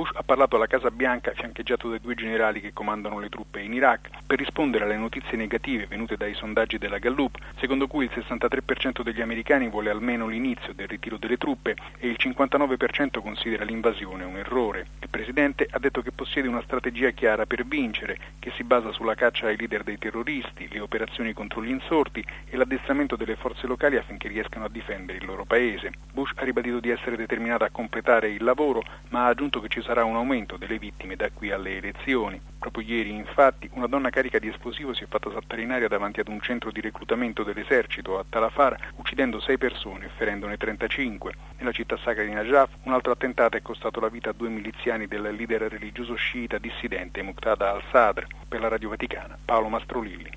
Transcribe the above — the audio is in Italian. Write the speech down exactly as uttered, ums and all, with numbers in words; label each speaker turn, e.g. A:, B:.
A: Bush ha parlato alla Casa Bianca fiancheggiato dai due generali che comandano le truppe in Iraq per rispondere alle notizie negative venute dai sondaggi della Gallup, secondo cui il sessantatré per cento degli americani vuole almeno l'inizio del ritiro delle truppe e il cinquantanove per cento considera l'invasione un errore. Il presidente ha detto che possiede una strategia chiara per vincere, che si basa sulla caccia ai leader dei terroristi, le operazioni contro gli insorti e l'addestramento delle forze locali affinché riescano a difendere il loro paese. Bush ha ribadito di essere determinato a completare il lavoro, ma ha aggiunto che ci sarà un aumento delle vittime da qui alle elezioni. Proprio ieri, infatti, una donna carica di esplosivo si è fatta saltare in aria davanti ad un centro di reclutamento dell'esercito a Tal Afar, uccidendo sei persone e ferendone trentacinque. Nella città sacra di Najaf, un altro attentato è costato la vita a due miliziani del leader religioso sciita dissidente Muqtada al-Sadr. Per la Radio Vaticana, Paolo Mastrolilli.